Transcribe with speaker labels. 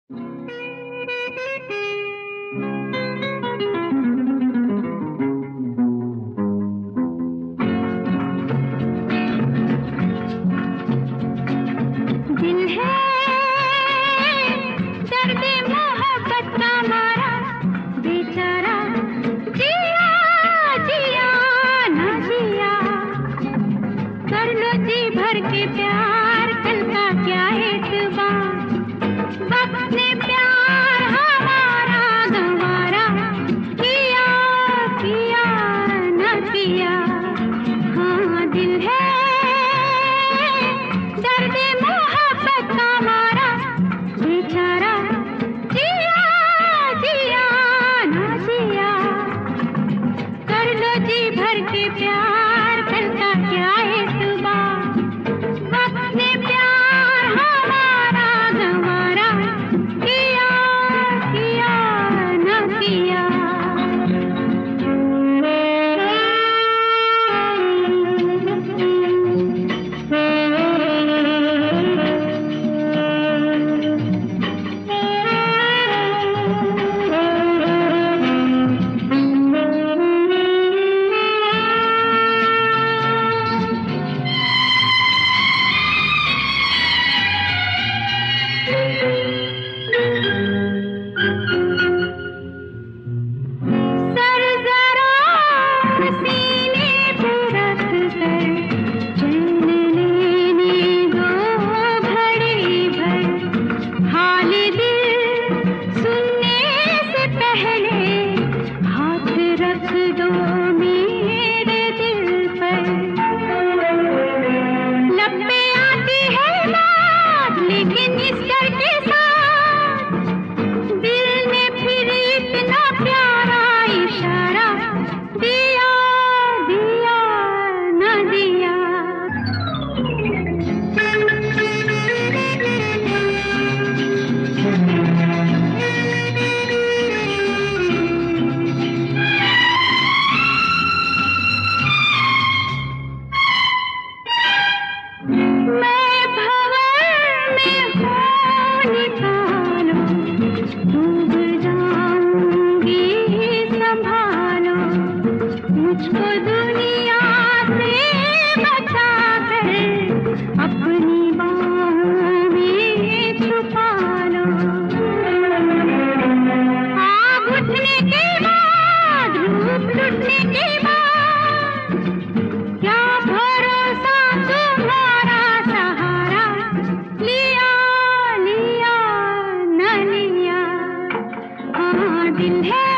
Speaker 1: दिल है दर्द मोहब्बत का मारा बेचारा, जिया जिया ना जिया। कर लो जी भर के प्यार, कल का क्या एतबार। वक्त ने प्यार हमारा गंवारा, किया किया ना किया। हाँ दिल है दर्द मोहब्बत का मारा बेचारा, जिया जिया ना जिया। कर लो जी भर के प्यार, कल का क्या एतबार। वक्त ने प्यार हमारा गंवारा, किया किया ना किया। सर जरा सीने पे रख कर चैन लेने दो घड़ी भर। हाल दिल सुनने से पहले हाथ रख दो मेरे दिल पर। लब पे आती है बात लेकिन इस डर के साथ, दिल ने फिर इतना प्यारा इशारा दिया दिया ना दिया। मैं भंवर में हूँ निकालो, डूब जाऊंगी संभालो। मुझको दुनिया से बचा कर अपनी बाहों में छुपा लो। आग उठने के बाद, रूप लुटने के बाद, क्या भरोसा तुम्हारा सहारा। लिया लिया न लिया। हाँ दिल है